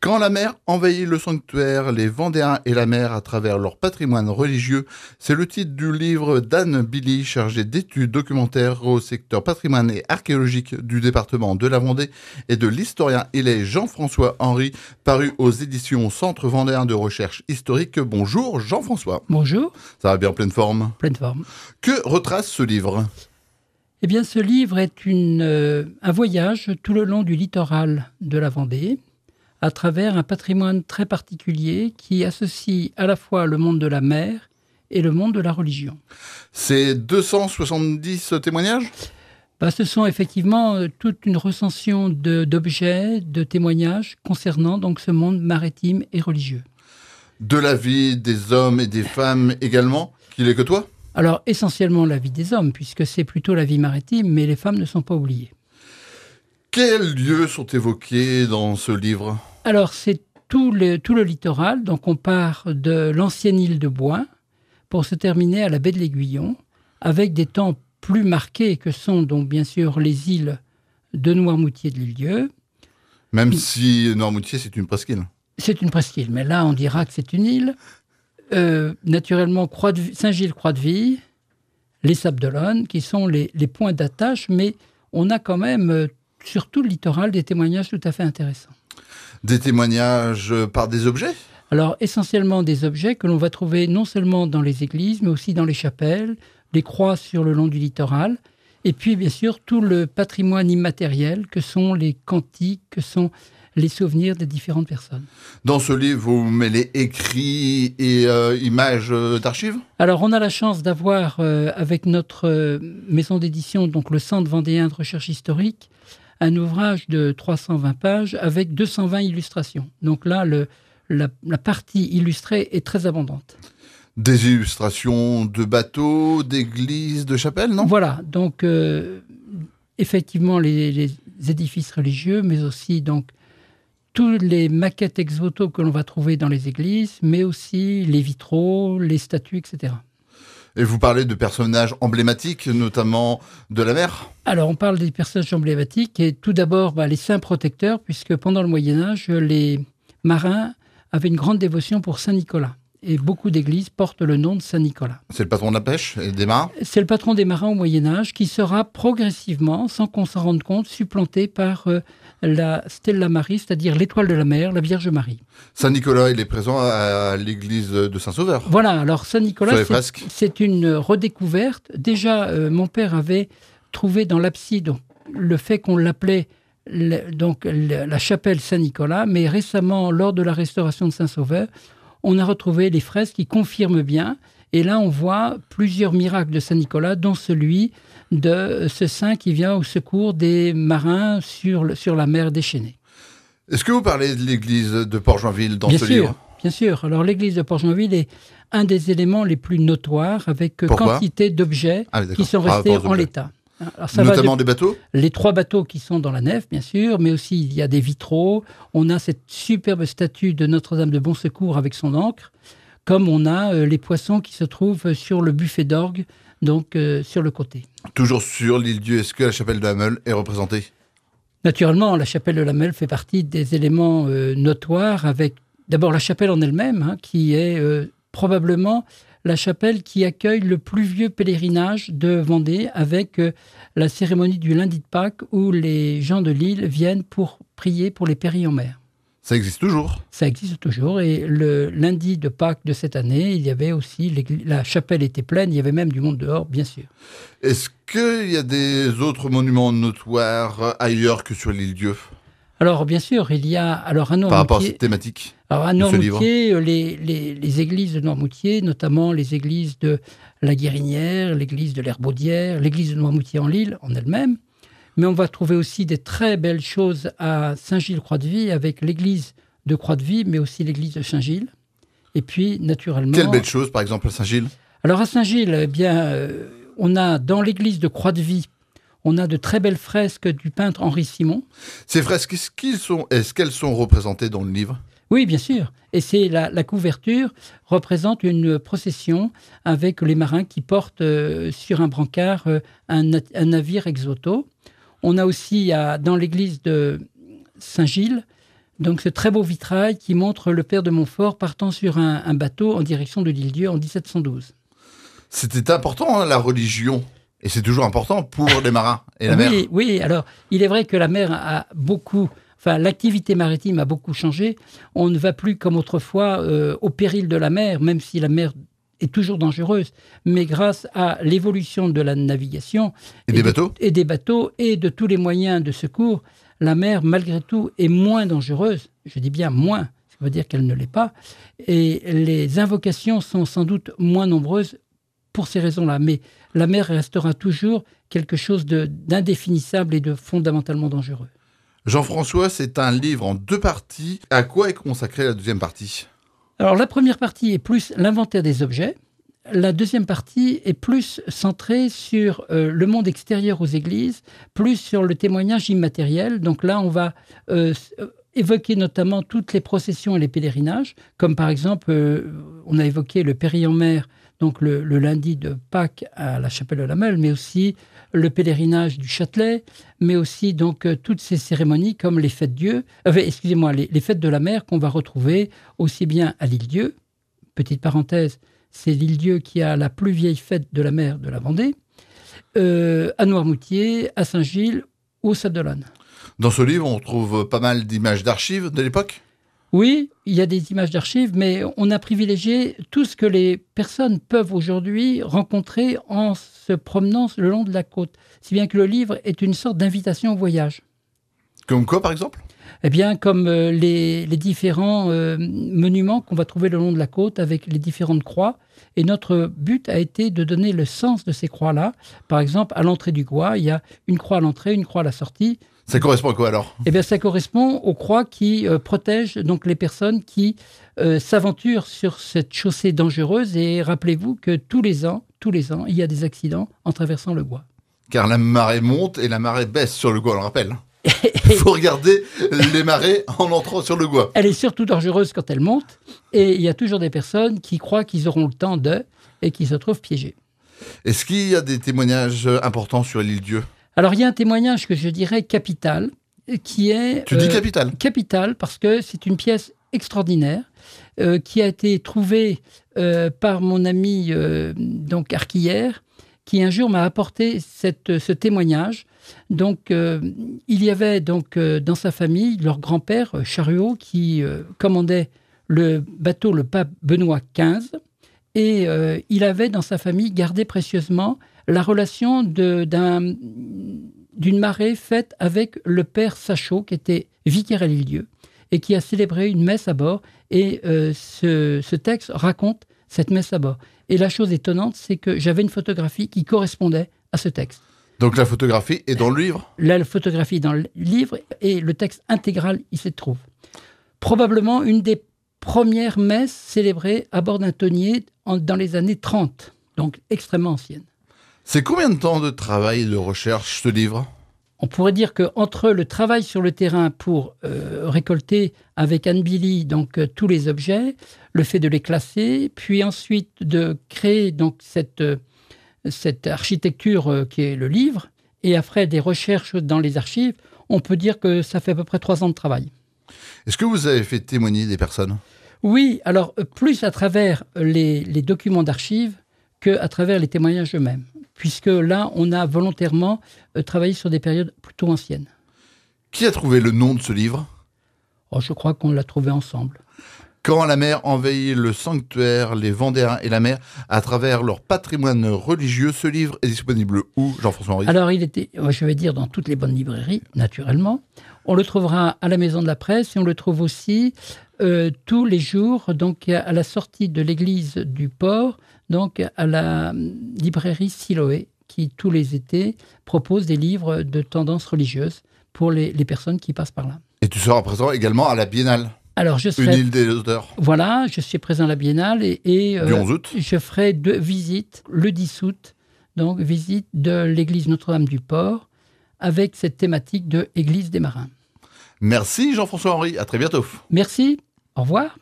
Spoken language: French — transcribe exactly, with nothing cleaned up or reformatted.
Quand la mer envahit le sanctuaire, les Vendéens et la mer à travers leur patrimoine religieux, c'est le titre du livre d'Anne Billy, chargée d'études documentaires au secteur patrimoine et archéologique du département de la Vendée, et de l'historien Élève Jean-François Henry, paru aux éditions Centre Vendéen de Recherche Historique. Bonjour Jean-François. Bonjour. Ça va bien, pleine forme? Pleine forme. Que retrace ce livre? Eh bien, ce livre est une, euh, un voyage tout le long du littoral de la Vendée, à travers un patrimoine très particulier qui associe à la fois le monde de la mer et le monde de la religion. C'est deux cent soixante-dix témoignages? Bah, ce sont effectivement euh, toute une recension de, d'objets, de témoignages concernant donc ce monde maritime et religieux. De la vie des hommes et des femmes également, qu'il est que toi? Alors, essentiellement la vie des hommes, puisque c'est plutôt la vie maritime, mais les femmes ne sont pas oubliées. Quels lieux sont évoqués dans ce livre? Alors, c'est tout le, tout le littoral. Donc, on part de l'ancienne île de Boin pour se terminer à la baie de l'Aiguillon, avec des temps plus marqués que sont donc bien sûr les îles de Noirmoutier de l'Île-Dieu. Même si Noirmoutier, c'est une presqu'île. C'est une presqu'île, mais là, on dira que c'est une île. Euh, naturellement, Croix de, Saint-Gilles, Croix-de-Vie, les Sables d'Olonne, qui sont les, les points d'attache, mais on a quand même, euh, sur tout le littoral, des témoignages tout à fait intéressants. Des témoignages par des objets? Alors, essentiellement des objets que l'on va trouver non seulement dans les églises, mais aussi dans les chapelles, les croix sur le long du littoral, et puis, bien sûr, tout le patrimoine immatériel que sont les cantiques, que sont les souvenirs des différentes personnes. Dans ce livre, vous mêlez écrits et euh, images euh, d'archives? Alors, on a la chance d'avoir, euh, avec notre euh, maison d'édition, donc le Centre Vendéen de Recherche Historique, un ouvrage de trois cent vingt pages avec deux cent vingt illustrations. Donc là, le, la, la partie illustrée est très abondante. Des illustrations de bateaux, d'églises, de chapelles, non? Voilà, donc euh, effectivement les, les édifices religieux, mais aussi donc toutes les maquettes ex-voto que l'on va trouver dans les églises, mais aussi les vitraux, les statues, et cetera. Et vous parlez de personnages emblématiques, notamment de la mer? Alors, on parle des personnages emblématiques, et tout d'abord, bah, les saints protecteurs, puisque pendant le Moyen-Âge, les marins avaient une grande dévotion pour Saint-Nicolas. Et beaucoup d'églises portent le nom de Saint-Nicolas. C'est le patron de la pêche et des marins? C'est le patron des marins au Moyen-Âge, qui sera progressivement, sans qu'on s'en rende compte, supplanté par euh, la Stella Maris, c'est-à-dire l'étoile de la mer, la Vierge Marie. Saint-Nicolas, il est présent à l'église de Saint-Sauveur. Voilà, alors Saint-Nicolas, c'est, c'est une redécouverte. Déjà, euh, mon père avait trouvé dans l'abside le fait qu'on l'appelait le, donc, le, la chapelle Saint-Nicolas, mais récemment, lors de la restauration de Saint-Sauveur, on a retrouvé les fresques qui confirment bien. Et là, on voit plusieurs miracles de Saint-Nicolas, dont celui de ce saint qui vient au secours des marins sur, le, sur la mer déchaînée. Est-ce que vous parlez de l'église de Port-Joinville dans bien ce sûr, livre? Bien sûr. Alors, l'église de Port-Joinville est un des éléments les plus notoires, avec Pourquoi? quantité d'objets ah, qui sont restés en objets. l'état. Alors, ça Notamment va de, des bateaux? Les trois bateaux qui sont dans la nef, bien sûr, mais aussi il y a des vitraux. On a cette superbe statue de Notre-Dame de Bon Secours avec son ancre, comme on a euh, les poissons qui se trouvent sur le buffet d'orgue, donc euh, sur le côté. Toujours sur l'Île-Dieu, est-ce que la chapelle de la Meule est représentée? Naturellement, la chapelle de la Meule fait partie des éléments euh, notoires, avec d'abord la chapelle en elle-même, hein, qui est euh, probablement la chapelle qui accueille le plus vieux pèlerinage de Vendée, avec euh, la cérémonie du lundi de Pâques, où les gens de l'île viennent pour prier pour les péris en mer. Ça existe toujours? Ça existe toujours, et le lundi de Pâques de cette année, il y avait aussi, la chapelle était pleine, il y avait même du monde dehors, bien sûr. Est-ce qu'il y a des autres monuments notoires ailleurs que sur l'Île-Dieu? Alors, bien sûr, il y a... Alors, à Noirmoutier, par rapport à cette thématique? Alors, à Noirmoutier, les, les, les églises de Noirmoutier, notamment les églises de la Guérinière, l'église de l'Herbaudière, l'église de Noirmoutier-en-l'Île, en elle-même. Mais on va trouver aussi des très belles choses à Saint-Gilles-Croix-de-Vie, avec l'église de Croix-de-Vie, mais aussi l'église de Saint-Gilles. Et puis, naturellement... Quelle belle chose, par exemple, à Saint-Gilles? Alors, à Saint-Gilles, eh bien, euh, on a, dans l'église de Croix-de-Vie, on a de très belles fresques du peintre Henri Simon. Ces fresques, est-ce, qu'ils sont, est-ce qu'elles sont représentées dans le livre? Oui, bien sûr. Et c'est la, la couverture représente une procession avec les marins qui portent euh, sur un brancard euh, un, un navire ex-voto. On a aussi, à, dans l'église de Saint-Gilles, Donc ce très beau vitrail qui montre le père de Montfort partant sur un, un bateau en direction de l'île-Dieu en dix-sept cent douze. C'était important, hein, la religion. Et c'est toujours important pour les marins et la oui, mer. Oui, alors il est vrai que la mer a beaucoup... Enfin, l'activité maritime a beaucoup changé. On ne va plus comme autrefois euh, au péril de la mer, même si la mer est toujours dangereuse. Mais grâce à l'évolution de la navigation... Et, et des de, bateaux Et des bateaux et de tous les moyens de secours, la mer, malgré tout, est moins dangereuse. Je dis bien moins, ça veut dire qu'elle ne l'est pas. Et les invocations sont sans doute moins nombreuses pour ces raisons-là. Mais la mer restera toujours quelque chose de, d'indéfinissable et de fondamentalement dangereux. Jean-François, c'est un livre en deux parties. À quoi est consacrée la deuxième partie ? Alors, la première partie est plus l'inventaire des objets. La deuxième partie est plus centrée sur euh, le monde extérieur aux églises, plus sur le témoignage immatériel. Donc là, on va euh, évoquer notamment toutes les processions et les pèlerinages, comme par exemple, euh, on a évoqué le Périt en mer, donc le, le lundi de Pâques à la chapelle de la Meule, mais aussi le pèlerinage du Châtelet, mais aussi donc euh, toutes ces cérémonies comme les fêtes Dieu, euh, excusez-moi, les, les fêtes de la mer qu'on va retrouver aussi bien à l'Île-Dieu, petite parenthèse, c'est l'Île-Dieu qui a la plus vieille fête de la mer de la Vendée, euh, à Noirmoutier, à Saint-Gilles ou au Sable-d'Olonne. Dans ce livre, on trouve pas mal d'images d'archives de l'époque ? Oui, il y a des images d'archives, mais on a privilégié tout ce que les personnes peuvent aujourd'hui rencontrer en se promenant le long de la côte. Si bien que le livre est une sorte d'invitation au voyage. Comme quoi, par exemple ? Eh bien, comme euh, les, les différents euh, monuments qu'on va trouver le long de la côte avec les différentes croix. Et notre but a été de donner le sens de ces croix-là. Par exemple, à l'entrée du Gois, il y a une croix à l'entrée, une croix à la sortie. Ça correspond à quoi alors ? Eh bien, ça correspond aux croix qui euh, protègent donc les personnes qui euh, s'aventurent sur cette chaussée dangereuse. Et rappelez-vous que tous les ans, tous les ans, il y a des accidents en traversant le Gois. Car la marée monte et la marée baisse sur le Gois, on le rappelle. Il faut regarder les marées en entrant sur le Gois. Elle est surtout dangereuse quand elle monte. Et il y a toujours des personnes qui croient qu'ils auront le temps de et qui se trouvent piégées. Est-ce qu'il y a des témoignages importants sur l'Île-Dieu ? Alors, il y a un témoignage que je dirais capital, qui est... Tu dis euh, capital ? Capital, parce que c'est une pièce extraordinaire euh, qui a été trouvée euh, par mon ami euh, donc Arquillère, qui un jour m'a apporté cette, ce témoignage. Donc, euh, il y avait donc euh, dans sa famille leur grand-père, Charruot, qui euh, commandait le bateau le pape Benoît quinze, et euh, il avait dans sa famille gardé précieusement la relation de, d'un, d'une marée faite avec le père Sachot, qui était vicaire à l'Île-Dieu, et qui a célébré une messe à bord. Et euh, ce, ce texte raconte cette messe à bord. Et la chose étonnante, c'est que j'avais une photographie qui correspondait à ce texte. Donc la photographie est dans le livre ? La photographie est dans le livre, et le texte intégral, il se trouve. Probablement une des premières messes célébrées à bord d'un tonnier en, dans les années trente, donc extrêmement ancienne. C'est combien de temps de travail et de recherche, ce livre ? On pourrait dire qu'entre le travail sur le terrain pour euh, récolter avec Anne Billy donc, euh, tous les objets, le fait de les classer, puis ensuite de créer donc, cette, euh, cette architecture euh, qui est le livre, et après des recherches dans les archives, on peut dire que ça fait à peu près trois ans de travail. Est-ce que vous avez fait témoigner des personnes ? Oui, alors plus à travers les, les documents d'archives qu'à travers les témoignages eux-mêmes, puisque là, on a volontairement euh, travaillé sur des périodes plutôt anciennes. Qui a trouvé le nom de ce livre ? Oh, je crois qu'on l'a trouvé ensemble. Quand la mer envahit le sanctuaire, les Vendéens et la mer, à travers leur patrimoine religieux, ce livre est disponible où, Jean-François Henry ? Alors, il était, je vais dire, dans toutes les bonnes librairies, naturellement. On le trouvera à la Maison de la Presse et on le trouve aussi euh, tous les jours, donc à la sortie de l'église du port, donc à la librairie Siloé, qui tous les étés propose des livres de tendance religieuse pour les, les personnes qui passent par là. Et tu seras présent également à la Biennale ? Alors, je serai, Une île des auteurs. Voilà, je suis présent à la Biennale et, et du onze août. Je ferai deux visites le dix août, donc visite de l'église Notre-Dame du Port avec cette thématique de Église des Marins. Merci Jean-François Henry, à très bientôt. Merci, au revoir.